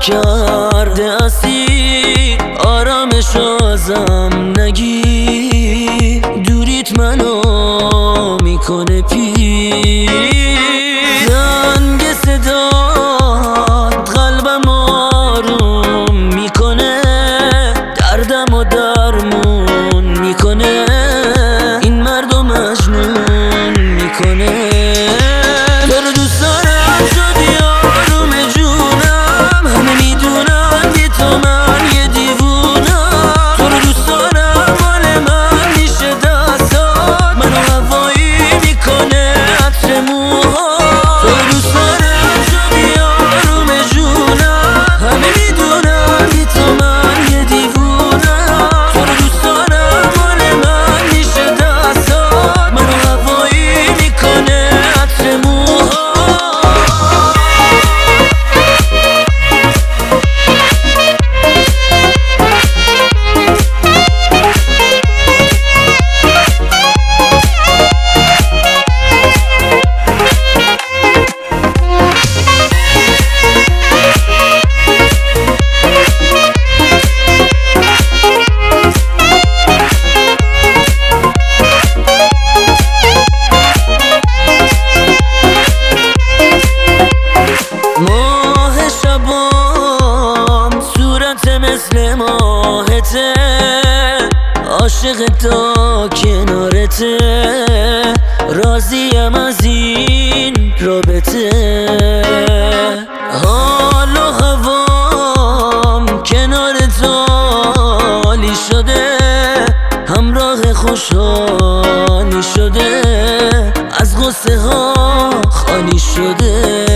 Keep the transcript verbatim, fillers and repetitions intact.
کرده اسیر، آرامشو ازم نگیر، دوریت منو میکنه پیر. زنگ صدات قلبم آروم میکنه، دردم و درمون میکنه، این مرد و مجنون میکنه. تو رو دوست دارم شدی آروم جونم، همه میدونم بی تو من یه دیوونم. تو رو دوست دارم مال من میشه دستات، منو هوایی میکنه عطر موها. تو رو دوست دارم شدی آروم جونم، همه میدونم بی تو من یه دیوونم. تو رو دوست دارم مال من میشه دستات، منو هوایی میکنه عطر موها. ماه شبام صورت مثل ماهته، عاشق تا کنارته، راضیم از این رابطه. حال و هوام کنار تو عالی شده، همراه خوشحالی شده، از غصه ها خالی شده.